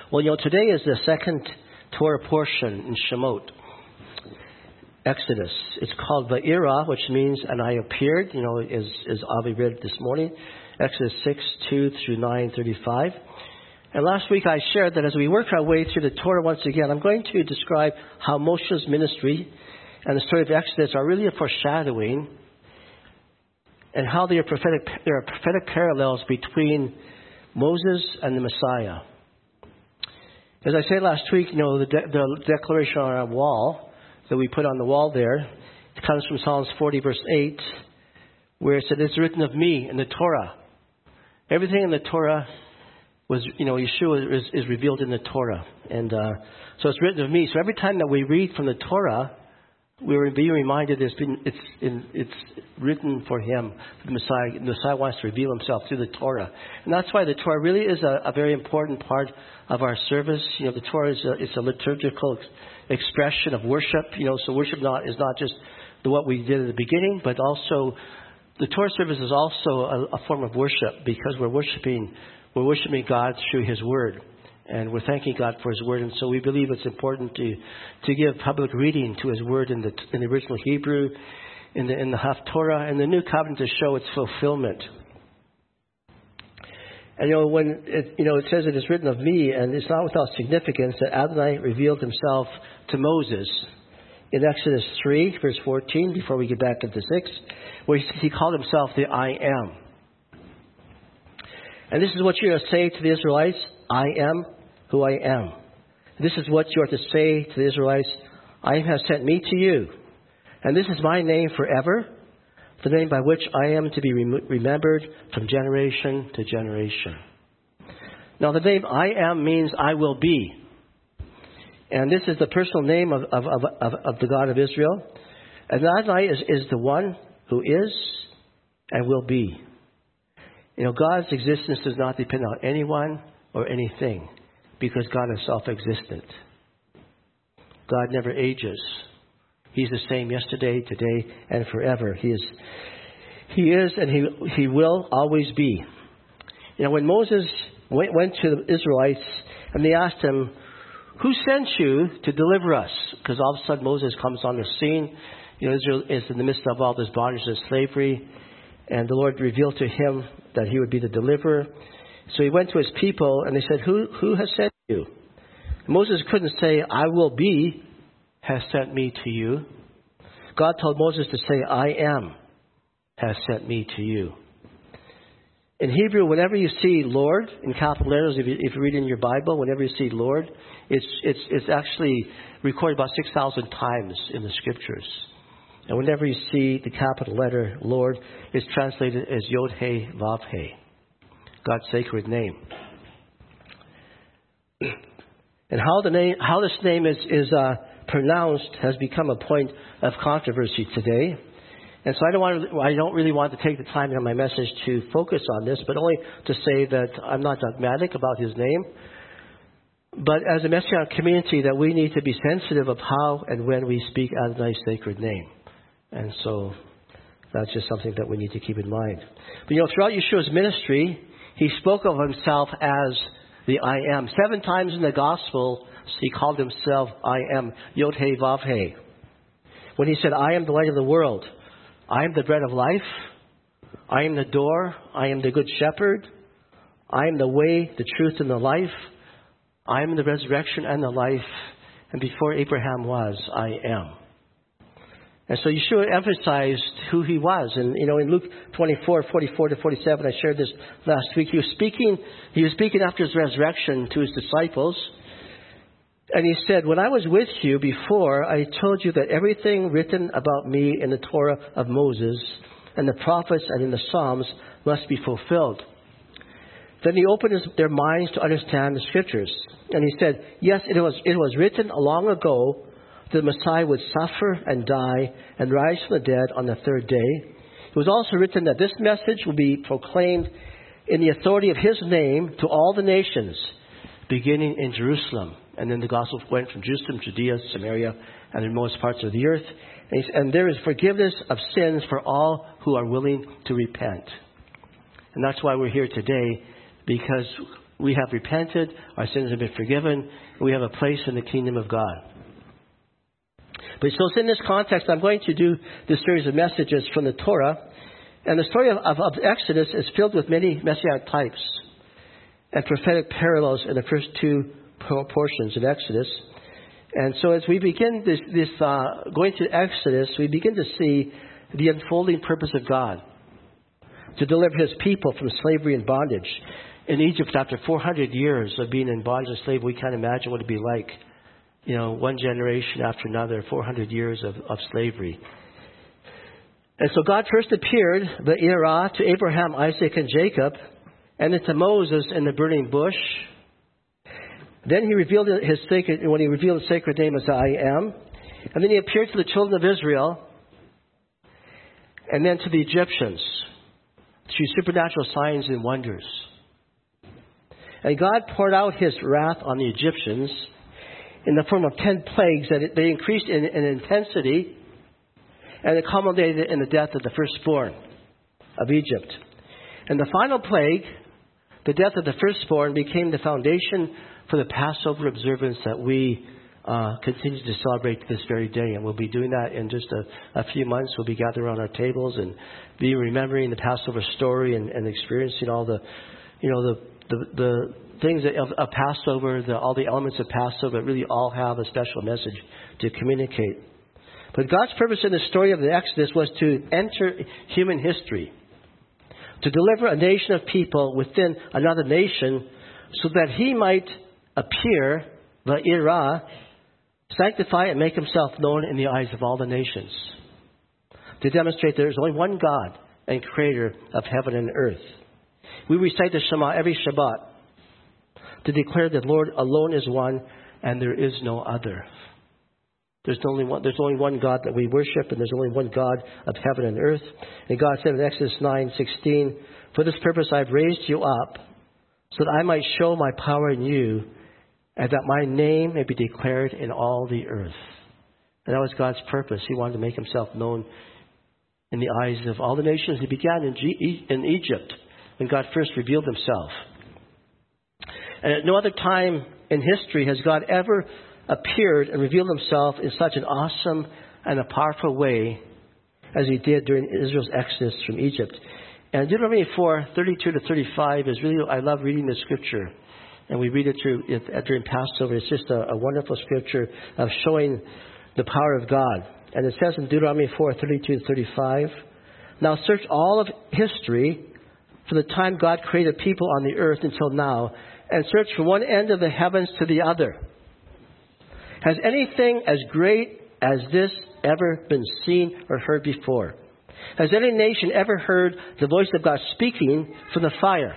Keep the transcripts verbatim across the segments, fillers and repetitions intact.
Well, you know, today is the second Torah portion in Shemot, Exodus. It's called Va'ira, which means, and I appeared, you know, as, as Avi read this morning, Exodus six, two through nine, thirty-five. And last week I shared that as we work our way through the Torah once again, I'm going to describe how Moshe's ministry and the story of Exodus are really a foreshadowing, and how they are prophetic, there are prophetic parallels between Moses and the Messiah. As I said last week, you know, the, de- the declaration on our wall that we put on the wall there, it comes from Psalms forty, verse eight, where it said, "It's written of me in the Torah." Everything in the Torah was, you know, Yeshua is, is revealed in the Torah. And uh, so it's written of me. So every time that we read from the Torah, we're being reminded it's, been, it's, in, it's written for him, the Messiah. The Messiah wants to reveal himself through the Torah. And that's why the Torah really is a, a very important part of our service. You know, the Torah is a, it's a liturgical ex- expression of worship. You know, so worship not is not just the, what we did at the beginning, but also the Torah service is also a, a form of worship, because we're worshiping, we're worshiping God through his word. And we're thanking God for his word. And so we believe it's important to, to give public reading to his word in the, in the original Hebrew, in the, in the Haftorah, and the New Covenant to show its fulfillment. And, you know, when it, you know, it says it is written of me, and it's not without significance that Adonai revealed himself to Moses in Exodus three, verse fourteen, before we get back into six, where he, he called himself the I Am. And this is what you're going to say to the Israelites: I am who I am. This is what you are to say to the Israelites: I have sent me to you. And this is my name forever, the name by which I am to be rem- remembered from generation to generation. Now, the name I am means I will be. And this is the personal name of, of, of, of, of the God of Israel. And Adonai is, is the one who is and will be. You know, God's existence does not depend on anyone or anything, because God is self-existent. God never ages. He's the same yesterday, today, and forever. He is, he is, and he he will always be. You know, when Moses went, went to the Israelites and they asked him, "Who sent you to deliver us?" Because all of a sudden Moses comes on the scene. You know, Israel is in the midst of all this bondage and slavery, and the Lord revealed to him that he would be the deliverer. So he went to his people and they said, who, who has sent you? And Moses couldn't say, I will be has sent me to you. God told Moses to say, I am has sent me to you. In Hebrew, whenever you see Lord in capital letters, if you, if you read in your Bible, whenever you see Lord, it's, it's, it's actually recorded about six thousand times in the scriptures. And whenever you see the capital letter Lord, it's translated as Yod-He Vav-He, God's sacred name. And how the name, how this name is, is uh, pronounced has become a point of controversy today. And so I don't want to, I don't really want to take the time in my message to focus on this, but only to say that I'm not dogmatic about his name. But as a Messianic community, that we need to be sensitive of how and when we speak Adonai's sacred name. And so that's just something that we need to keep in mind. But you know, throughout Yeshua's ministry, he spoke of himself as the I Am. Seven times in the Gospel, he called himself I Am, Yod-He Vav-He. When he said, I am the light of the world, I am the bread of life, I am the door, I am the good shepherd, I am the way, the truth, and the life, I am the resurrection and the life, and before Abraham was, I am. And so Yeshua emphasized who he was. And, you know, in Luke twenty-four, forty-four to forty-seven, I shared this last week. He was speaking, he was speaking after his resurrection to his disciples. And he said, when I was with you before, I told you that everything written about me in the Torah of Moses and the prophets and in the Psalms must be fulfilled. Then he opened his, their minds to understand the scriptures. And he said, yes, it was, it was written long ago the Messiah would suffer and die and rise from the dead on the third day. It was also written that this message will be proclaimed in the authority of his name to all the nations, beginning in Jerusalem. And then the gospel went from Jerusalem, Judea, Samaria, and the most parts of the earth. And, and there is forgiveness of sins for all who are willing to repent. And that's why we're here today, because we have repented, our sins have been forgiven, and we have a place in the kingdom of God. But so it's in this context, I'm going to do this series of messages from the Torah. And the story of, of, of Exodus is filled with many messianic types and prophetic parallels in the first two portions of Exodus. And so as we begin this, this uh, going to Exodus, we begin to see the unfolding purpose of God to deliver His people from slavery and bondage. In Egypt, after four hundred years of being in bondage and slavery, we can't imagine what it'd be like. You know, one generation after another, four hundred years of, of slavery. And so God first appeared, the Irah, to Abraham, Isaac, and Jacob, and then to Moses in the burning bush. Then He revealed His sacred, when He revealed His sacred name as I Am. And then He appeared to the children of Israel, and then to the Egyptians, through supernatural signs and wonders. And God poured out His wrath on the Egyptians in the form of ten plagues that it, they increased in, in intensity, and it culminated in the death of the firstborn of Egypt. And the final plague, the death of the firstborn, became the foundation for the Passover observance that we uh, continue to celebrate to this very day. And we'll be doing that in just a, a few months. We'll be gathered around our tables and be remembering the Passover story and, and experiencing all the, you know, the the, the things of, of Passover, the, all the elements of Passover that really all have a special message to communicate. But God's purpose in the story of the Exodus was to enter human history, to deliver a nation of people within another nation so that He might appear, the Irah, sanctify and make Himself known in the eyes of all the nations, to demonstrate there is only one God and Creator of heaven and earth. We recite the Shema every Shabbat to declare that Lord alone is one and there is no other. There's only one, there's only one God that we worship, and there's only one God of heaven and earth. And God said in Exodus nine sixteen, "For this purpose I have raised you up, so that I might show my power in you, and that my name may be declared in all the earth." And that was God's purpose. He wanted to make Himself known in the eyes of all the nations. He began in, G- in Egypt, when God first revealed Himself. And at no other time in history has God ever appeared and revealed Himself in such an awesome and a powerful way as He did during Israel's exodus from Egypt. And Deuteronomy four, thirty-two to thirty-five is really, I love reading this scripture. And we read it through it, during Passover. It's just a, a wonderful scripture of showing the power of God. And it says in Deuteronomy four, thirty-two to thirty-five, "Now search all of history for the time God created people on the earth until now, and search from one end of the heavens to the other. Has anything as great as this ever been seen or heard before? Has any nation ever heard the voice of God speaking from the fire,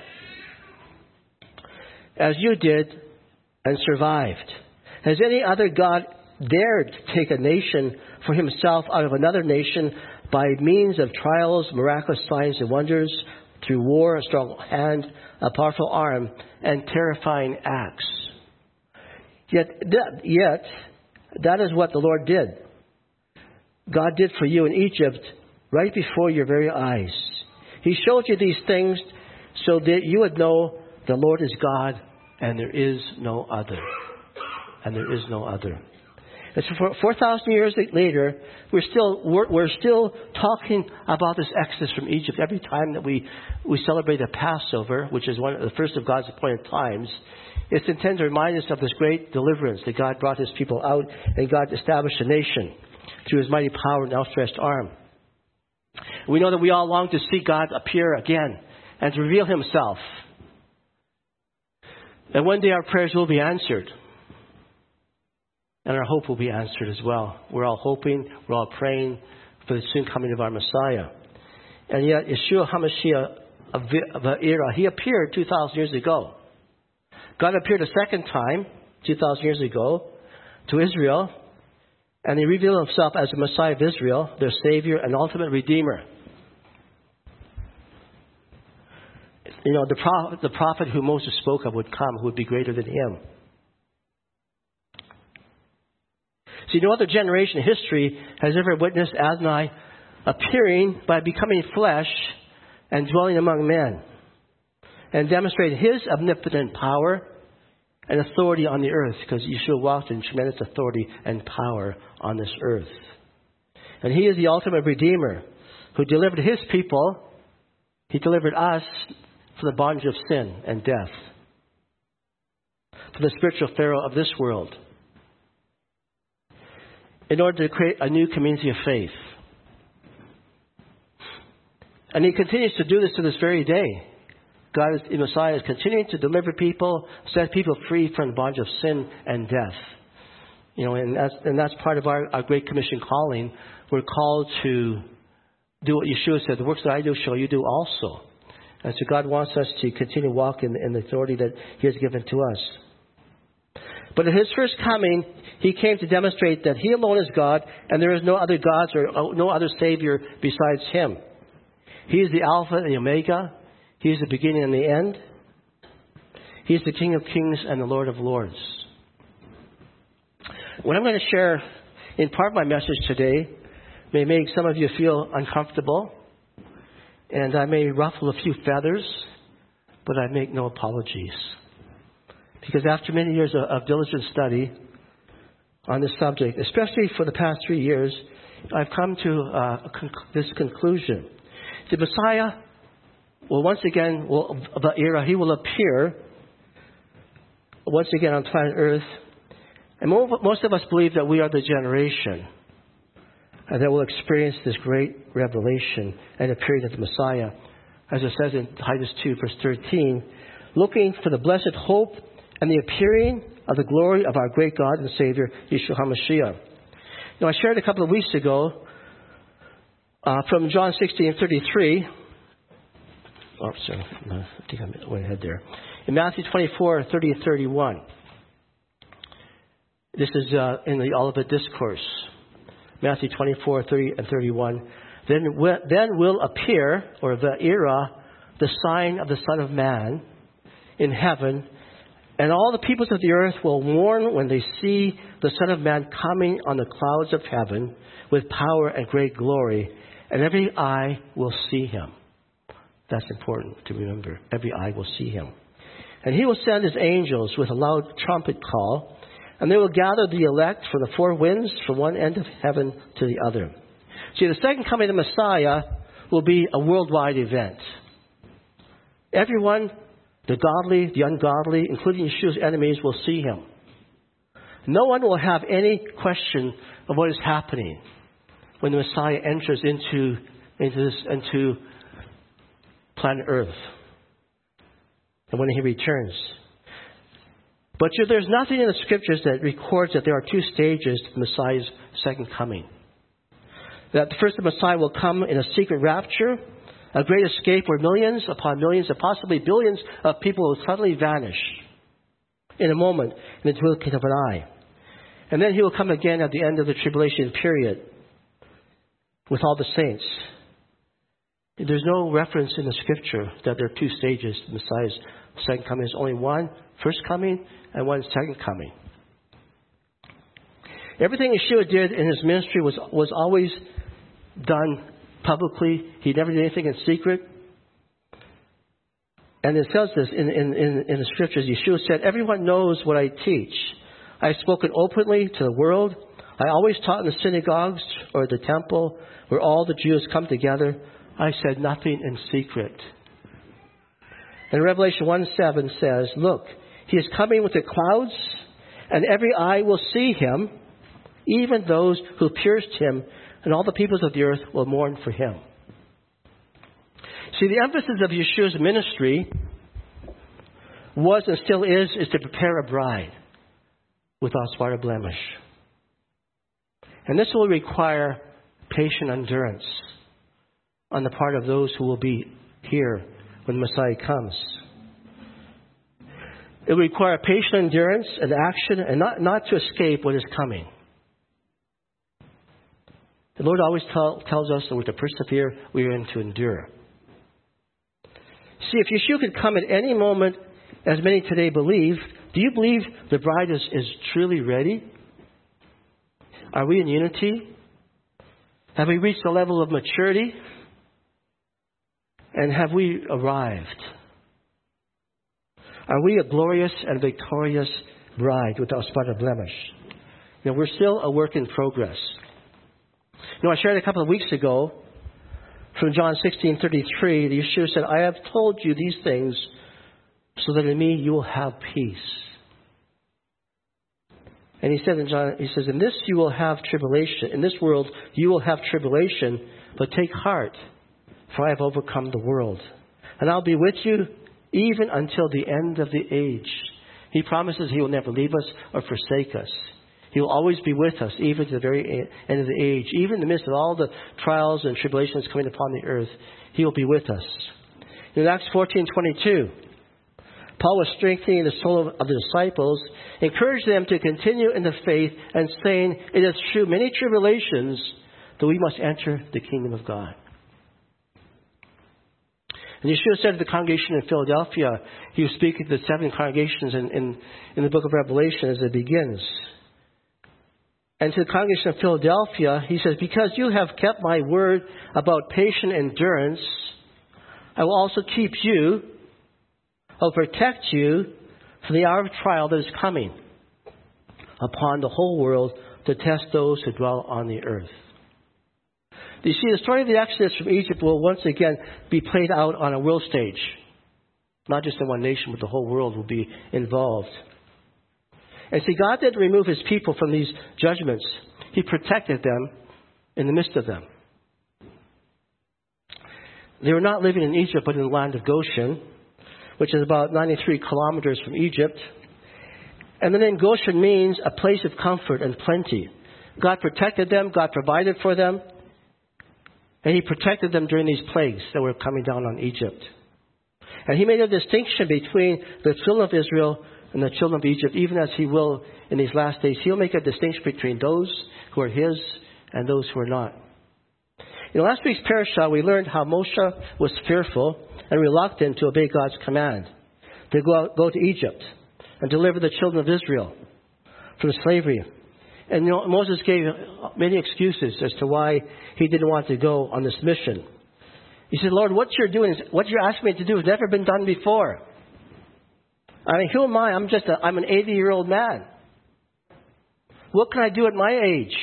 as you did, and survived? Has any other God dared to take a nation for Himself out of another nation by means of trials, miraculous signs and wonders, through war, a strong hand, a powerful arm, and terrifying acts? Yet, that, yet, that is what the Lord did. God did for you in Egypt right before your very eyes. He showed you these things so that you would know the Lord is God and there is no other. And there is no other." And so for four thousand years later, we're still we're, we're still talking about this exodus from Egypt. Every time that we, we celebrate the Passover, which is one of the first of God's appointed times, it's intended to remind us of this great deliverance that God brought His people out, and God established a nation through His mighty power and outstretched arm. We know that we all long to see God appear again and to reveal Himself. And one day our prayers will be answered. And our hope will be answered as well. We're all hoping, we're all praying for the soon coming of our Messiah. And yet, Yeshua HaMashiach of the era, He appeared two thousand years ago. God appeared a second time, two thousand years ago, to Israel. And He revealed Himself as the Messiah of Israel, their Savior and ultimate Redeemer. You know, the prophet, the prophet who Moses spoke of would come, who would be greater than him. See, no other generation in history has ever witnessed Adonai appearing by becoming flesh and dwelling among men. and demonstrate His omnipotent power and authority on the earth, because Yeshua walked in tremendous authority and power on this earth. And He is the ultimate Redeemer who delivered His people. He delivered us from the bondage of sin and death, from the spiritual pharaoh of this world, in order to create a new community of faith. And He continues to do this to this very day. God, is, the Messiah, is continuing to deliver people, set people free from the bondage of sin and death. You know, and that's, and that's part of our, our Great Commission calling. We're called to do what Yeshua said, the works that I do shall you do also. And so God wants us to continue to walk in, in the authority that He has given to us. But at His first coming, He came to demonstrate that He alone is God, and there is no other gods or no other Savior besides Him. He is the Alpha and the Omega. He is the beginning and the end. He is the King of Kings and the Lord of Lords. What I'm going to share in part of my message today may make some of you feel uncomfortable, and I may ruffle a few feathers, but I make no apologies. Because after many years of, of diligent study on this subject, especially for the past three years, I've come to uh, a conc- this conclusion. The Messiah will once again, will, the era, He will appear once again on planet Earth. And most of us believe that we are the generation and that will experience this great revelation and appearing of the Messiah. As it says in Titus two, verse thirteen, looking for the blessed hope and the appearing of the glory of our great God and Savior, Yeshua HaMashiach. Now, I shared a couple of weeks ago uh, from John sixteen thirty-three. Oh, sorry. I think I went ahead there. In Matthew twenty-four, thirty and thirty-one. This is uh, in the Olivet Discourse. Matthew twenty-four, thirty and thirty-one. Then, then will appear, or the era, the sign of the Son of Man in heaven, and all the peoples of the earth will mourn when they see the Son of Man coming on the clouds of heaven with power and great glory, and every eye will see Him. That's important to remember. Every eye will see Him. And He will send His angels with a loud trumpet call, and they will gather the elect from the four winds from one end of heaven to the other. See, the second coming of the Messiah will be a worldwide event. Everyone, the godly, the ungodly, including Yeshua's enemies, will see Him. No one will have any question of what is happening when the Messiah enters into, into, this, into planet Earth and when He returns. But there's nothing in the Scriptures that records that there are two stages to the Messiah's second coming. That the first, the Messiah will come in a secret rapture, a great escape where millions upon millions and possibly billions of people will suddenly vanish in a moment in the twinkling of an eye. And then He will come again at the end of the tribulation period with all the saints. There's no reference in the Scripture that there are two stages to the Messiah's second coming. There's only one first coming and one second coming. Everything Yeshua did in His ministry was, was always done publicly. He never did anything in secret. And it says this in, in, in, in the Scriptures. Yeshua said, everyone knows what I teach. I've spoken openly to the world. I always taught in the synagogues or the temple where all the Jews come together. I said nothing in secret. And Revelation one seven says, look, He is coming with the clouds, and every eye will see Him, even those who pierced Him, and all the peoples of the earth will mourn for Him. See, the emphasis of Yeshua's ministry was and still is, is to prepare a bride without spot or blemish. And this will require patient endurance on the part of those who will be here when the Messiah comes. It will require patient endurance and action, and not, not to escape what is coming. The Lord always tell, tells us that we're to persevere, we are to endure. See, if Yeshua could come at any moment, as many today believe, do you believe the bride is, is truly ready? Are we in unity? Have we reached a level of maturity? And have we arrived? Are we a glorious and victorious bride without spot or blemish? You know, we're still a work in progress. You know, I shared a couple of weeks ago from John sixteen thirty-three, the Yeshua said, I have told you these things so that in me you will have peace. And he said in John, he says, in this you will have tribulation. In this world you will have tribulation, but take heart, for I have overcome the world. And I'll be with you even until the end of the age. He promises he will never leave us or forsake us. He will always be with us, even to the very end of the age. Even in the midst of all the trials and tribulations coming upon the earth, he will be with us. In Acts fourteen twenty-two, Paul was strengthening the soul of the disciples, encouraged them to continue in the faith, and saying, it is through many tribulations that we must enter the kingdom of God. And Yeshua said to the congregation in Philadelphia, he was speaking to the seven congregations in, in, in the book of Revelation as it begins. And to the congregation of Philadelphia, he says, because you have kept my word about patient endurance, I will also keep you, I will protect you from the hour of trial that is coming upon the whole world to test those who dwell on the earth. You see, the story of the Exodus from Egypt will once again be played out on a world stage. Not just in one nation, but the whole world will be involved. And see, God didn't remove his people from these judgments. He protected them in the midst of them. They were not living in Egypt, but in the land of Goshen, which is about ninety-three kilometers from Egypt. And the name Goshen means a place of comfort and plenty. God protected them. God provided for them. And he protected them during these plagues that were coming down on Egypt. And he made a distinction between the children of Israel and the children of Egypt, even as he will in these last days. He'll make a distinction between those who are his and those who are not. In last week's parashah, we learned how Moshe was fearful and reluctant to obey God's command to go, out, go to Egypt and deliver the children of Israel from slavery. And you know, Moses gave many excuses as to why he didn't want to go on this mission. He said, Lord, what you're doing, is, what you're asking me to do has never been done before. I mean, who am I? I'm just a, I'm an eighty-year-old man. What can I do at my age?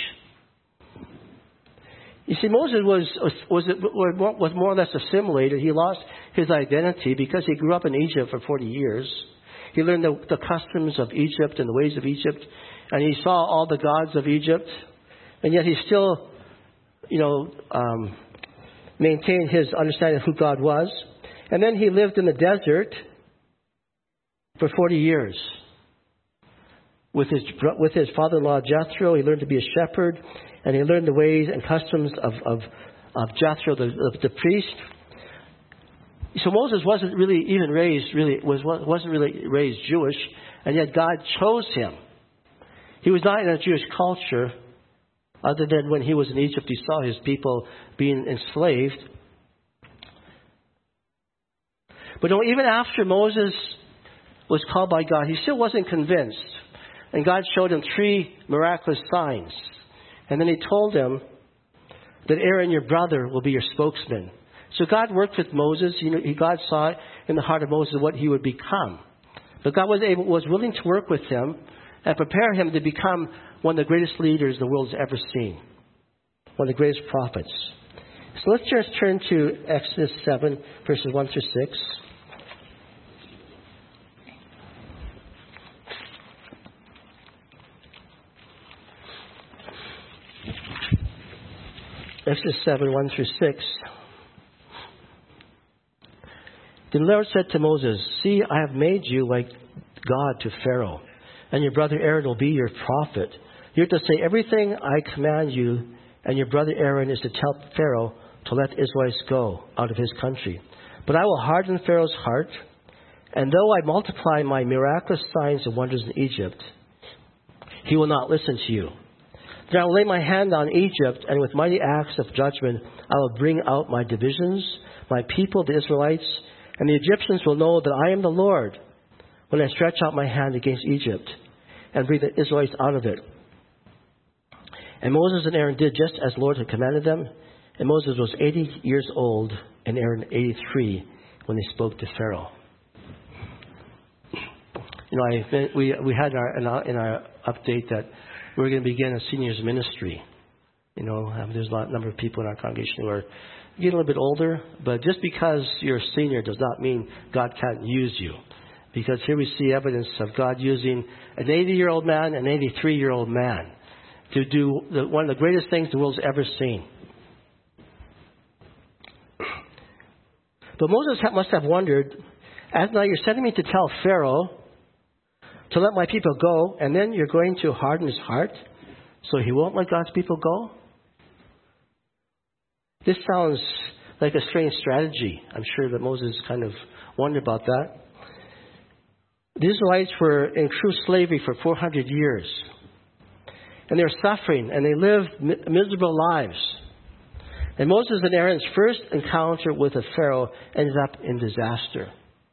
You see, Moses was, was, was more or less assimilated. He lost his identity because he grew up in Egypt for forty years. He learned the, the customs of Egypt and the ways of Egypt. And he saw all the gods of Egypt. And yet he still, you know, um, maintained his understanding of who God was. And then he lived in the desert for forty years. With his, with his father-in-law Jethro, he learned to be a shepherd. And he learned the ways and customs of, of, of Jethro, the, of the priest. So Moses wasn't really even raised, really was wasn't really raised Jewish, and yet God chose him. He was not in a Jewish culture, other than when he was in Egypt, he saw his people being enslaved. But no, even after Moses was called by God, he still wasn't convinced. And God showed him three miraculous signs. And then he told him that Aaron, your brother, will be your spokesman. So God worked with Moses. You know, God saw in the heart of Moses what he would become. But God was able, was willing to work with him and prepare him to become one of the greatest leaders the world's ever seen. One of the greatest prophets. So let's just turn to Exodus seven, verses one through six. Exodus seven, one through six. The Lord said to Moses, see, I have made you like God to Pharaoh, and your brother Aaron will be your prophet. You're to say everything I command you, and your brother Aaron is to tell Pharaoh to let the Israelites go out of his country. But I will harden Pharaoh's heart, and though I multiply my miraculous signs and wonders in Egypt, he will not listen to you. Then I will lay my hand on Egypt, and with mighty acts of judgment I will bring out my divisions, my people, the Israelites, and the Egyptians will know that I am the Lord when I stretch out my hand against Egypt and bring the Israelites out of it. And Moses and Aaron did just as the Lord had commanded them. And Moses was eighty years old and Aaron eighty-three when they spoke to Pharaoh. You know, I, we we had in our, in our in our update that we're going to begin a seniors ministry. You know, um, there's a lot, number of people in our congregation who are getting a little bit older, but just because you're a senior does not mean God can't use you. Because here we see evidence of God using an eighty-year-old man, an eighty-three-year-old man to do the, one of the greatest things the world's ever seen. But Moses must have wondered, as now you're sending me to tell Pharaoh to let my people go, and then you're going to harden his heart so he won't let God's people go? This sounds like a strange strategy. I'm sure that Moses kind of wondered about that. The Israelites were in true slavery for four hundred years. And they're suffering, and they lived miserable lives. And Moses and Aaron's first encounter with a Pharaoh ended up in disaster.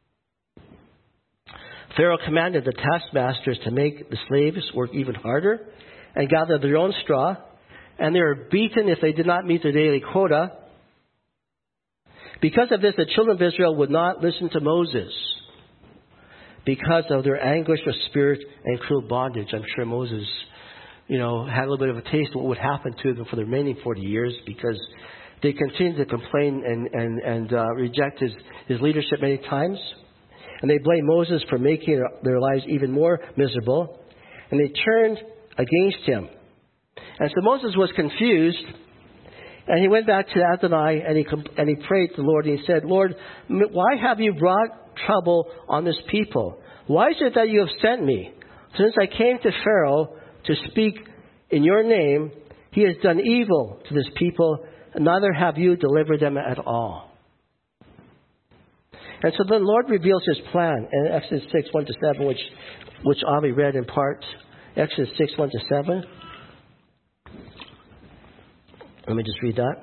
Pharaoh commanded the taskmasters to make the slaves work even harder and gather their own straw. And they were beaten if they did not meet their daily quota. Because of this, the children of Israel would not listen to Moses because of their anguish of spirit and cruel bondage. I'm sure Moses, you know, had a little bit of a taste of what would happen to them for the remaining forty years because they continued to complain and, and, and uh, reject his, his leadership many times. And they blamed Moses for making their lives even more miserable. And they turned against him. And so Moses was confused, and he went back to Adonai, and he and he prayed to the Lord, and he said, Lord, why have you brought trouble on this people? Why is it that you have sent me? Since I came to Pharaoh to speak in your name, he has done evil to this people, and neither have you delivered them at all. And so the Lord reveals his plan in Exodus six, one to seven, which, which Avi read in part. Exodus six, one to seven. Let me just read that.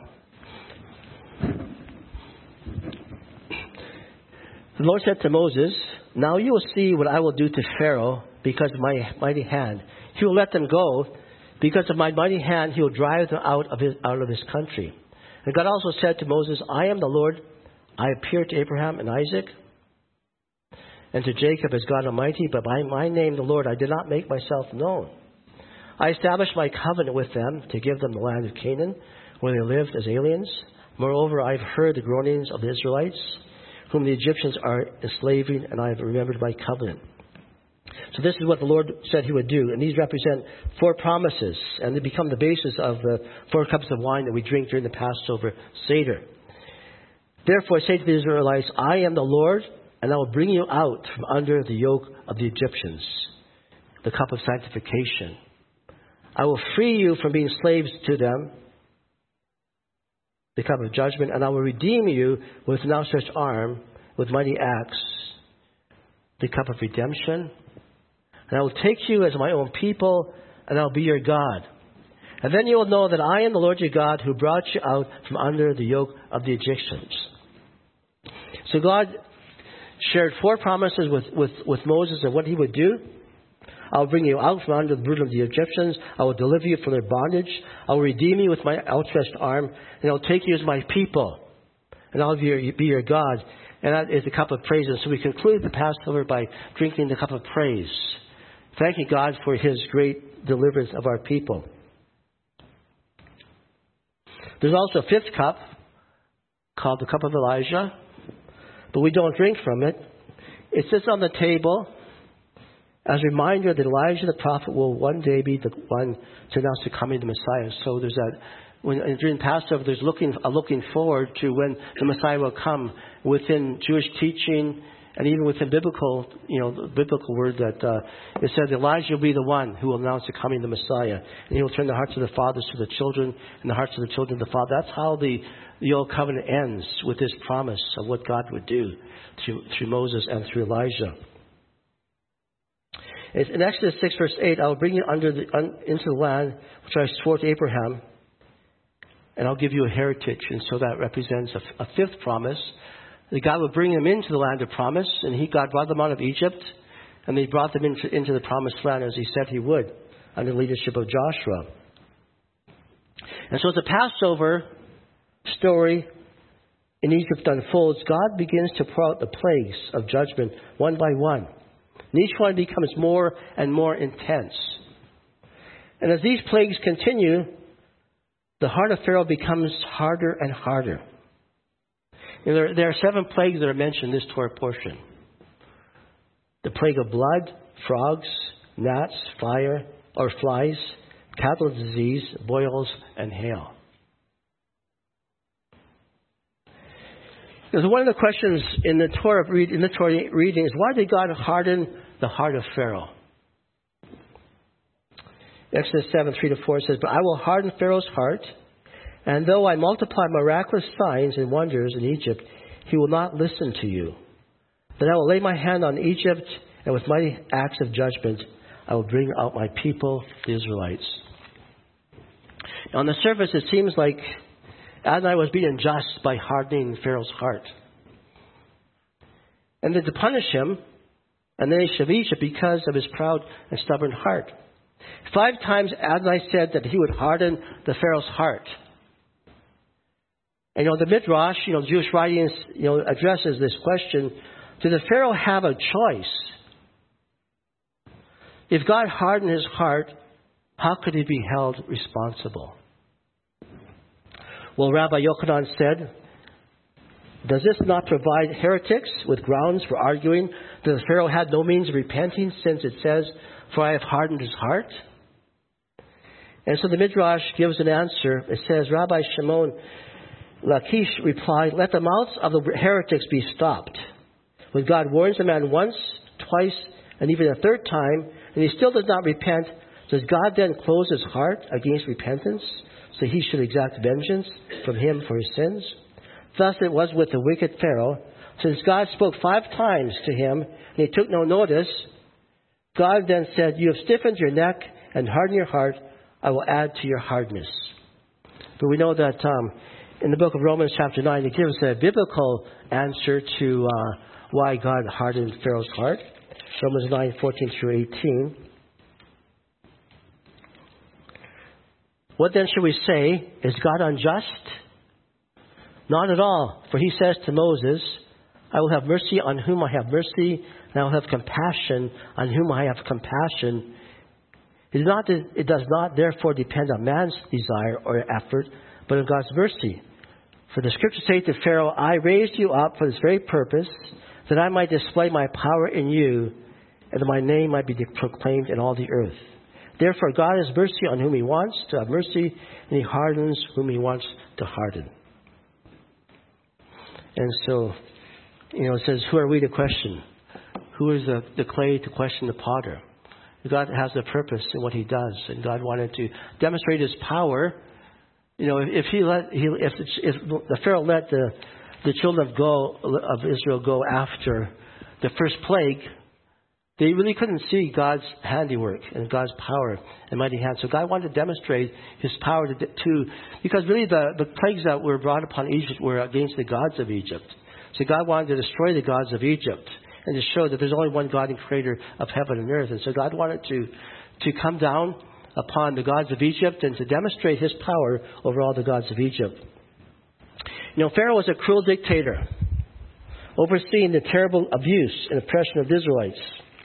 The Lord said to Moses, now you will see what I will do to Pharaoh because of my mighty hand. He will let them go. Because of my mighty hand, he will drive them out of his, out of his country. And God also said to Moses, I am the Lord. I appeared to Abraham and Isaac and to Jacob as God Almighty, but by my name, the Lord, I did not make myself known. I established my covenant with them to give them the land of Canaan, where they lived as aliens. Moreover, I have heard the groanings of the Israelites, whom the Egyptians are enslaving, and I have remembered my covenant. So this is what the Lord said he would do. And these represent four promises, and they become the basis of the four cups of wine that we drink during the Passover Seder. Therefore, say to the Israelites, I am the Lord, and I will bring you out from under the yoke of the Egyptians, the cup of sanctification. I will free you from being slaves to them, the cup of judgment, and I will redeem you with an outstretched arm, with mighty acts, the cup of redemption. And I will take you as my own people, and I will be your God. And then you will know that I am the Lord your God who brought you out from under the yoke of the Egyptians. So God shared four promises with, with, with Moses of what he would do. I will bring you out from under the burden of the Egyptians. I will deliver you from their bondage. I will redeem you with my outstretched arm. And I will take you as my people. And I will be your, be your God. And that is the cup of praise. And so we conclude the Passover by drinking the cup of praise, thanking God for his great deliverance of our people. There's also a fifth cup called the cup of Elijah, but we don't drink from it. It sits on the table as a reminder that Elijah the prophet will one day be the one to announce the coming of the Messiah. So there's that, when, during Passover, there's looking, a looking forward to when the Messiah will come within Jewish teaching and even within biblical, you know, the biblical word that uh, it says Elijah will be the one who will announce the coming of the Messiah. And he will turn the hearts of the fathers to the children and the hearts of the children to the father. That's how the, the old covenant ends, with this promise of what God would do through, through Moses and through Elijah. In Exodus six, verse eight, I will bring you under the, un, into the land which I swore to Abraham, and I'll give you a heritage. And so that represents a, a fifth promise, that God will bring them into the land of promise. And he, God brought them out of Egypt, and he brought them into, into the promised land as he said he would, under the leadership of Joshua. And so as the Passover story in Egypt unfolds, God begins to pour out the plagues of judgment one by one. And each one becomes more and more intense. And as these plagues continue, the heart of Pharaoh becomes harder and harder. You know, there, there are seven plagues that are mentioned in this Torah portion. The plague of blood, frogs, gnats, fire, or flies, cattle disease, boils, and hail. Because one of the questions in the Torah read, in the Torah reading is, why did God harden the heart of Pharaoh? Exodus seven, three to four says, but I will harden Pharaoh's heart, and though I multiply miraculous signs and wonders in Egypt, he will not listen to you. Then I will lay my hand on Egypt, and with mighty acts of judgment, I will bring out my people, the Israelites. Now, on the surface, it seems like Adonai was being unjust by hardening Pharaoh's heart. And then to punish him and the nation of Egypt because of his proud and stubborn heart. Five times Adonai said that he would harden the Pharaoh's heart. And you know, the Midrash, you know, Jewish writings, you know, addresses this question: did the Pharaoh have a choice? If God hardened his heart, how could he be held responsible? Well, Rabbi Yochanan said, does this not provide heretics with grounds for arguing that the Pharaoh had no means of repenting, since it says, for I have hardened his heart? And so the Midrash gives an answer. It says, Rabbi Shimon Lakish replied, let the mouths of the heretics be stopped. When God warns a man once, twice, and even a third time, and he still does not repent, does God then close his heart against repentance, so he should exact vengeance from him for his sins? Thus it was with the wicked Pharaoh. Since God spoke five times to him, and he took no notice, God then said, you have stiffened your neck and hardened your heart. I will add to your hardness. But we know that um, in the book of Romans chapter nine, it gives a biblical answer to uh, why God hardened Pharaoh's heart. Romans nine, fourteen through eighteen. What then should we say? Is God unjust? Not at all. For he says to Moses, I will have mercy on whom I have mercy, and I will have compassion on whom I have compassion. It, is not, it does not therefore depend on man's desire or effort, but on God's mercy. For the scriptures say to Pharaoh, I raised you up for this very purpose, that I might display my power in you, and that my name might be proclaimed in all the earth. Therefore, God has mercy on whom he wants to have mercy, and he hardens whom he wants to harden. And so, you know, it says, who are we to question? Who is the, the clay to question the potter? God has a purpose in what he does, and God wanted to demonstrate his power. You know, if, if he let, he, if, if the Pharaoh let the the children of go of Israel go after the first plague, they really couldn't see God's handiwork and God's power and mighty hand. So God wanted to demonstrate his power to, to because really the, the plagues that were brought upon Egypt were against the gods of Egypt. So God wanted to destroy the gods of Egypt and to show that there's only one God and creator of heaven and earth. And so God wanted to, to come down upon the gods of Egypt and to demonstrate his power over all the gods of Egypt. You know, Pharaoh was a cruel dictator, overseeing the terrible abuse and oppression of the Israelites.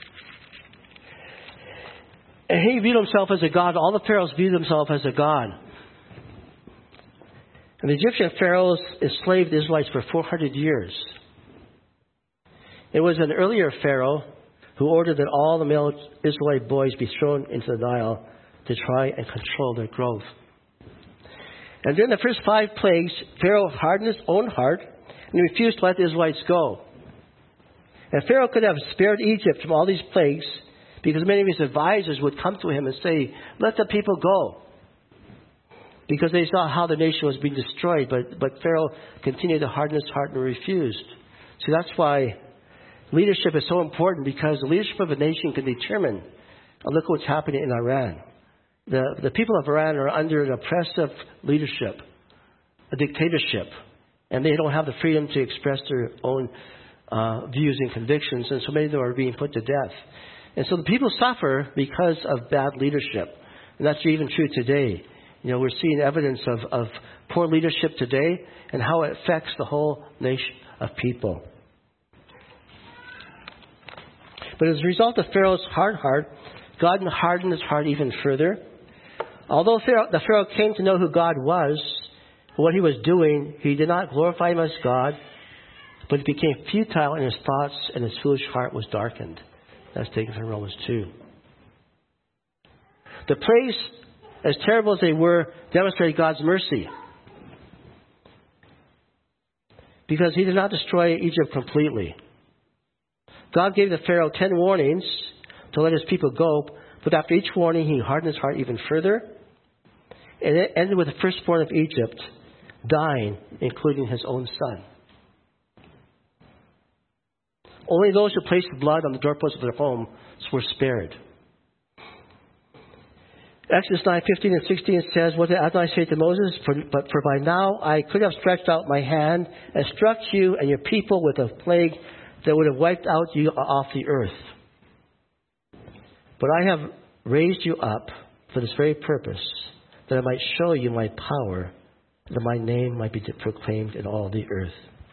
And he viewed himself as a god. All the pharaohs viewed themselves as a god. And the Egyptian pharaohs enslaved the Israelites for four hundred years. It was an earlier pharaoh who ordered that all the male Israelite boys be thrown into the Nile to try and control their growth. And during the first five plagues, Pharaoh hardened his own heart and refused to let the Israelites go. And Pharaoh could have spared Egypt from all these plagues, because many of his advisors would come to him and say, let the people go. Because they saw how the nation was being destroyed. But, but Pharaoh continued to harden his heart and refused. See, that's why leadership is so important, because the leadership of a nation can determine. And look what's happening in Iran. The, the people of Iran are under an oppressive leadership, a dictatorship. And they don't have the freedom to express their own uh, views and convictions. And so many of them are being put to death. And so the people suffer because of bad leadership. And that's even true today. You know, we're seeing evidence of, of poor leadership today and how it affects the whole nation of people. But as a result of Pharaoh's hard heart, God hardened his heart even further. Although Pharaoh, the Pharaoh came to know who God was, what he was doing, he did not glorify him as God, but it became futile in his thoughts, and his foolish heart was darkened. That's taken from Romans two. The plagues, as terrible as they were, demonstrated God's mercy, because he did not destroy Egypt completely. God gave the Pharaoh ten warnings to let his people go, but after each warning, he hardened his heart even further. And it ended with the firstborn of Egypt dying, including his own son. Only those who placed blood on the doorposts of their homes were spared. Exodus nine fifteen and sixteen says, "What did Adonai say to Moses? For, but for by now I could have stretched out my hand and struck you and your people with a plague that would have wiped out you off the earth. But I have raised you up for this very purpose, that I might show you my power, that my name might be proclaimed in all the earth."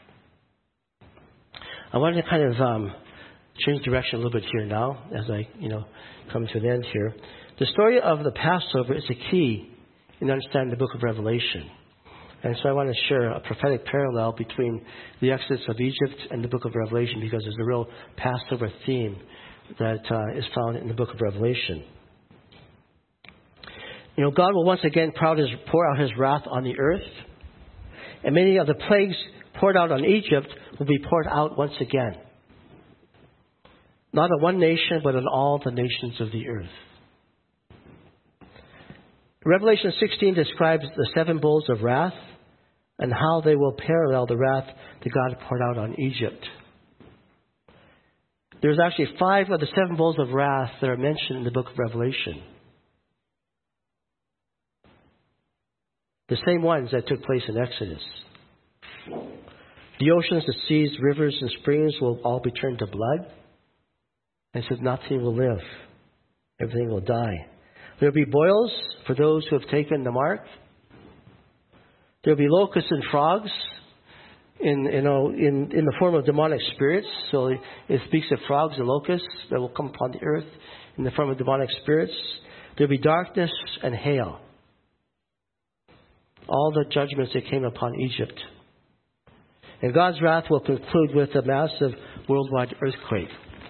I wanted to kind of um, change direction a little bit here now, as I, you know, come to an end here. The story of the Passover is a key in understanding the book of Revelation. And so I want to share a prophetic parallel between the Exodus of Egypt and the book of Revelation, because there's a real Passover theme that uh, is found in the book of Revelation. You know, God will once again pour out, his, pour out his wrath on the earth. And many of the plagues poured out on Egypt will be poured out once again. Not on one nation, but on all the nations of the earth. Revelation sixteen describes the seven bowls of wrath and how they will parallel the wrath that God poured out on Egypt. There's actually five of the seven bowls of wrath that are mentioned in the book of Revelation. The same ones that took place in Exodus. The oceans, the seas, rivers, and springs will all be turned to blood. And said nothing will live. Everything will die. There will be boils for those who have taken the mark. There will be locusts and frogs in, you know, in, in the form of demonic spirits. So it speaks of frogs and locusts that will come upon the earth in the form of demonic spirits. There will be darkness and hail. All the judgments that came upon Egypt. And God's wrath will conclude with a massive worldwide earthquake.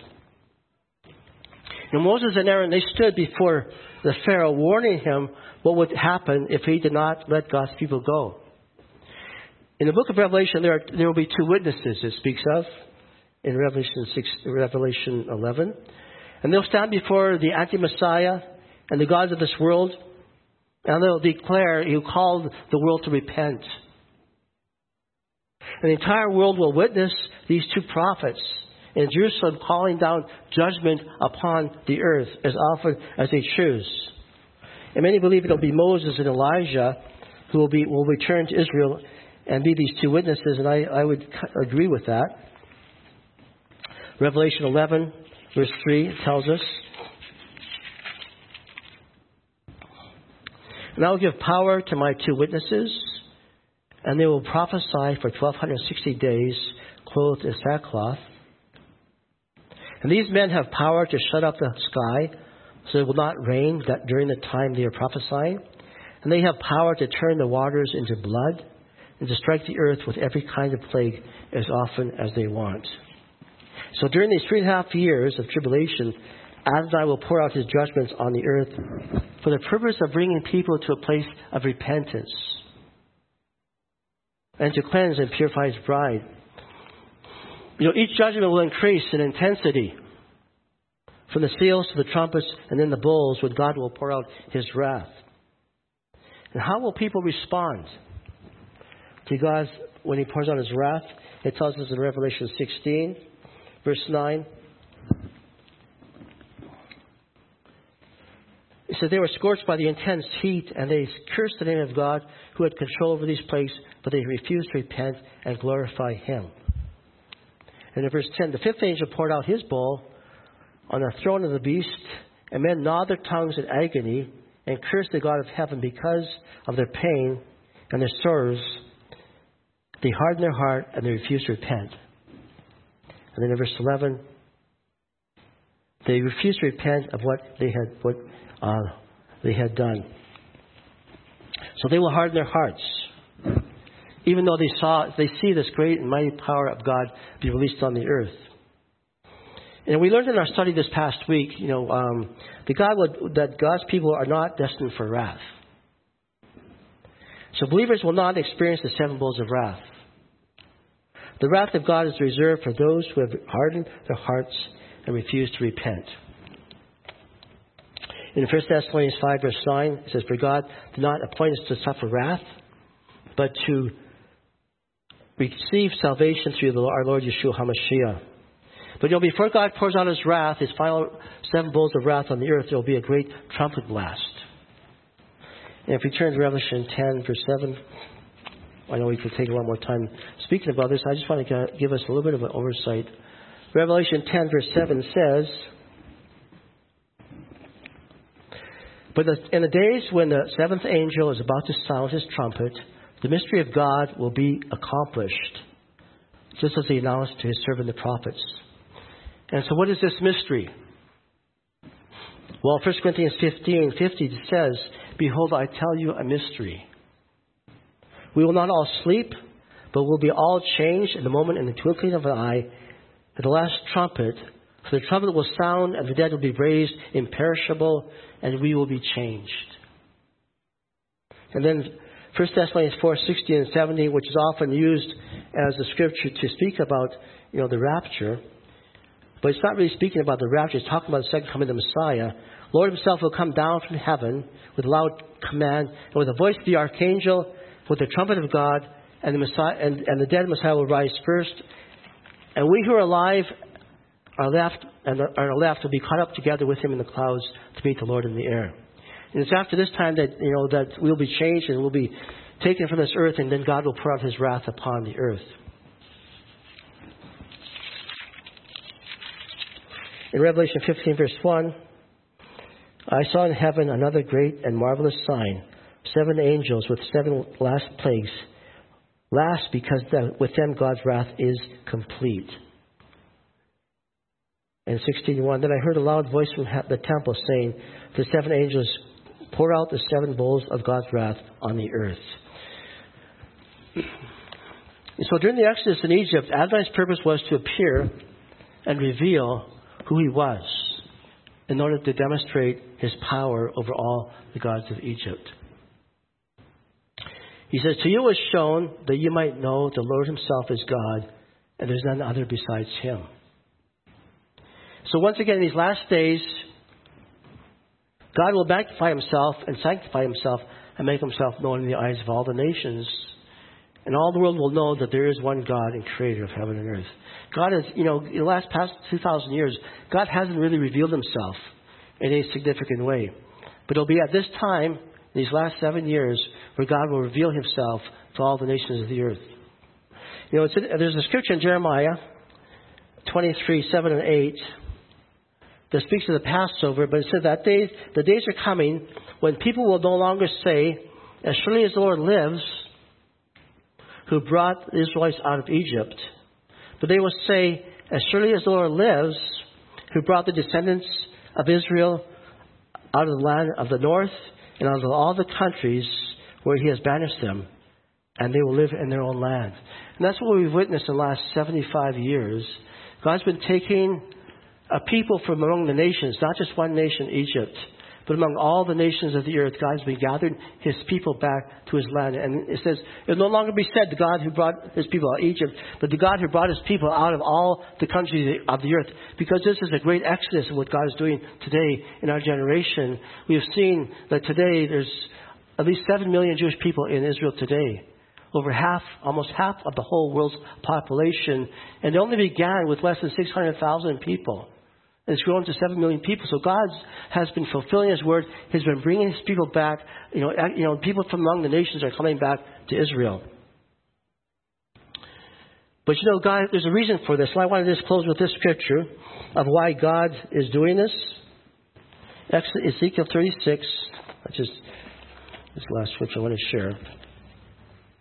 And Moses and Aaron, they stood before the Pharaoh, warning him what would happen if he did not let God's people go. In the book of Revelation, there, are, there will be two witnesses it speaks of in Revelation six, Revelation eleven. And they'll stand before the anti-Messiah and the gods of this world, and they'll declare, "You called the world to repent." And the entire world will witness these two prophets in Jerusalem calling down judgment upon the earth as often as they choose. And many believe it will be Moses and Elijah who will be will return to Israel and be these two witnesses, and I, I would agree with that. Revelation eleven, verse three tells us, "And I will give power to my two witnesses, and they will prophesy for twelve sixty days, clothed in sackcloth. And these men have power to shut up the sky, so it will not rain that during the time they are prophesying. And they have power to turn the waters into blood, and to strike the earth with every kind of plague as often as they want." So during these three and a half years of tribulation, Adonai will pour out his judgments on the earth for the purpose of bringing people to a place of repentance and to cleanse and purify his bride. You know, each judgment will increase in intensity, from the seals to the trumpets and then the bowls, when God will pour out his wrath. And how will people respond to God when he pours out his wrath? It tells us in Revelation sixteen, verse nine. It says, "They were scorched by the intense heat, and they cursed the name of God who had control over these plagues, but they refused to repent and glorify him." And in verse ten, "The fifth angel poured out his bowl on the throne of the beast, and men gnawed their tongues in agony and cursed the God of heaven because of their pain and their sorrows. They hardened their heart and they refused to repent." And then in verse eleven, They refused to repent of what they had what uh, they had done. So they will harden their hearts, even though they saw they see this great and mighty power of God be released on the earth. And we learned in our study this past week, you know, um, that God would, that God's people are not destined for wrath. So believers will not experience the seven bowls of wrath. The wrath of God is reserved for those who have hardened their hearts and refused to repent. In First Thessalonians five, verse nine, it says, "For God did not appoint us to suffer wrath, but to receive salvation through the, our Lord Yeshua HaMashiach." But you know, before God pours out His wrath, His final seven bowls of wrath on the earth, there will be a great trumpet blast. And if we turn to Revelation ten, verse seven, I know we could take a lot more time speaking about this. I just want to give us a little bit of an oversight. Revelation ten, verse seven says, "But in the days when the seventh angel is about to sound his trumpet, the mystery of God will be accomplished, just as He announced to His servant the prophets." And so what is this mystery? Well, First Corinthians fifteen fifty says, "Behold, I tell you a mystery. We will not all sleep, but will be all changed in the moment, in the twinkling of an eye, at the last trumpet. For the trumpet will sound, and the dead will be raised imperishable, and we will be changed." And then First Thessalonians four sixteen and seventeen, which is often used as the scripture to speak about, you know, the rapture. But it's not really speaking about the rapture. It's talking about the second coming of the Messiah. "Lord Himself will come down from heaven with a loud command, and with the voice of the archangel, with the trumpet of God, and the Messiah, and, and the dead Messiah will rise first. And we who are alive are left, and are left will be caught up together with Him in the clouds to meet the Lord in the air." And it's after this time that, you know, that we'll be changed and we'll be taken from this earth, and then God will pour out His wrath upon the earth. In Revelation fifteen, verse one, "I saw in heaven another great and marvelous sign, seven angels with seven last plagues, last because the, with them God's wrath is complete." And sixteen one, "Then I heard a loud voice from the temple saying, the seven angels pour out the seven bowls of God's wrath on the earth." And so during the Exodus in Egypt, Adonai's purpose was to appear and reveal who He was in order to demonstrate His power over all the gods of Egypt. He says, "To you was shown that you might know the Lord Himself is God, and there's none other besides Him." So once again, in these last days, God will magnify Himself and sanctify Himself and make Himself known in the eyes of all the nations. And all the world will know that there is one God and Creator of heaven and earth. God has, you know, in the last past two thousand years, God hasn't really revealed Himself in a significant way. But it'll be at this time, these last seven years, where God will reveal Himself to all the nations of the earth. You know, it's, there's a scripture in Jeremiah twenty-three, seven and eight that speaks of the Passover, but it says that days, the days are coming when people will no longer say, "As surely as the Lord lives, who brought the Israelites out of Egypt," but they will say, "As surely as the Lord lives, who brought the descendants of Israel out of the land of the north and out of all the countries where He has banished them, and they will live in their own land." And that's what we've witnessed in the last seventy-five years. God's been taking a people from among the nations, not just one nation, Egypt, but among all the nations of the earth. God's been gathering His people back to His land. And it says, it will no longer be said the God who brought His people out of Egypt, but the God who brought His people out of all the countries of the earth. Because this is a great exodus of what God is doing today in our generation. We have seen that today there's at least seven million Jewish people in Israel today. Over half, almost half of the whole world's population. And it only began with less than six hundred thousand people. And it's grown to seven million people. So God has been fulfilling His word. He's been bringing His people back. You know, you know, people from among the nations are coming back to Israel. But you know, God, there's a reason for this. And I want to just close with this scripture of why God is doing this. Ezekiel thirty-six, which is this last scripture I want to share.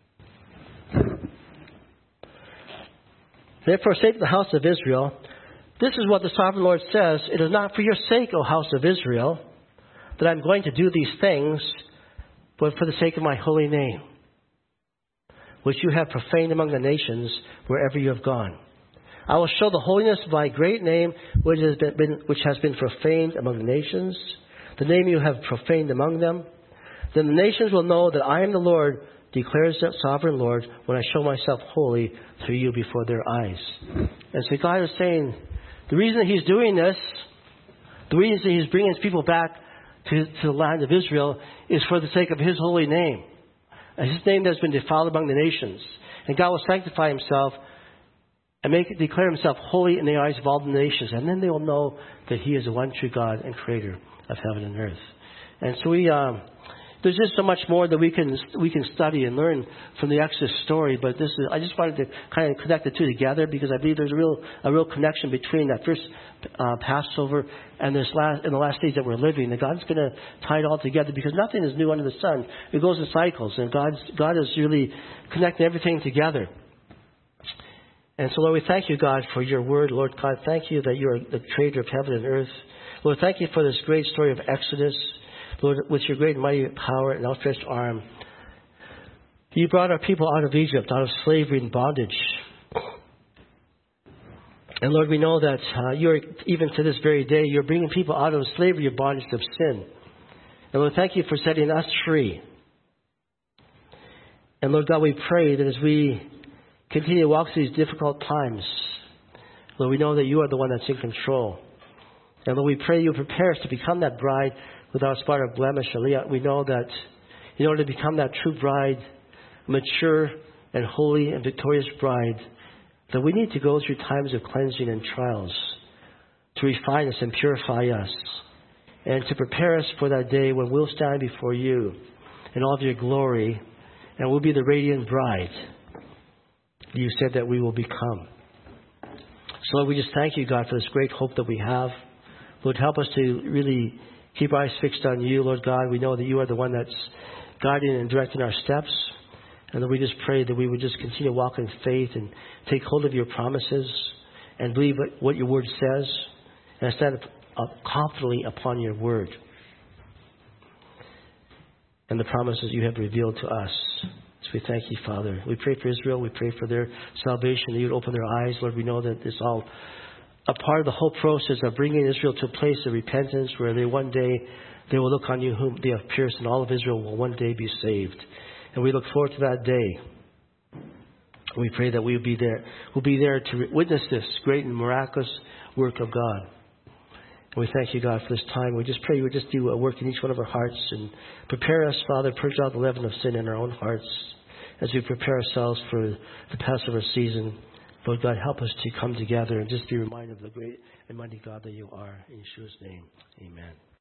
"Therefore say to the house of Israel, This is what the sovereign Lord says. It is not for your sake, O house of Israel, that I'm going to do these things, but for the sake of my holy name, which you have profaned among the nations wherever you have gone. I will show the holiness of my great name, which has been, which has been profaned among the nations, the name you have profaned among them. Then the nations will know that I am the Lord, declares the sovereign Lord, when I show myself holy through you before their eyes. And so God is saying, the reason that He's doing this, the reason that He's bringing His people back to, to the land of Israel, is for the sake of His holy name. And His name has been defiled among the nations. And God will sanctify Himself and make it declare Himself holy in the eyes of all the nations. And then they will know that He is the one true God and Creator of heaven and earth. And so we, um, there's just so much more that we can we can study and learn from the Exodus story. But this is, I just wanted to kind of connect the two together, because I believe there's a real a real connection between that first uh, Passover and this last in the last days that we're living. And God's going to tie it all together, because nothing is new under the sun. It goes in cycles, and God's God is really connecting everything together. And so, Lord, we thank you, God, for your word. Lord God, thank you that you are the creator of heaven and earth. Lord, thank you for this great story of Exodus. Lord, with your great and mighty power and outstretched arm, you brought our people out of Egypt, out of slavery and bondage. And Lord, we know that uh, you're, even to this very day, you're bringing people out of slavery and bondage of sin. And Lord, thank you for setting us free. And Lord God, we pray that as we continue to walk through these difficult times, Lord, we know that you are the one that's in control. And Lord, we pray you prepare us to become that bride without spot or blemish. And we know that in order to become that true bride, mature and holy and victorious bride, that we need to go through times of cleansing and trials to refine us and purify us, and to prepare us for that day when we'll stand before you in all of your glory, and we'll be the radiant bride you said that we will become. So Lord, we just thank you, God, for this great hope that we have. Lord, help us to really keep our eyes fixed on you, Lord God. We know that you are the one that's guiding and directing our steps. And Lord, we just pray that we would just continue to walk in faith and take hold of your promises and believe what your word says, and stand up confidently upon your word and the promises you have revealed to us. So we thank you, Father. We pray for Israel. We pray for their salvation, that you would open their eyes. Lord, we know that it's all a part of the whole process of bringing Israel to a place of repentance where they one day, they will look on you whom they have pierced, and all of Israel will one day be saved. And we look forward to that day. We pray that we'll be there. We'll be there to witness this great and miraculous work of God. And we thank you, God, for this time. We just pray you would just do a work in each one of our hearts and prepare us, Father, purge out the leaven of sin in our own hearts as we prepare ourselves for the Passover season. Lord God, help us to come together and just be reminded of the great and mighty God that you are. In Yeshua's name, amen.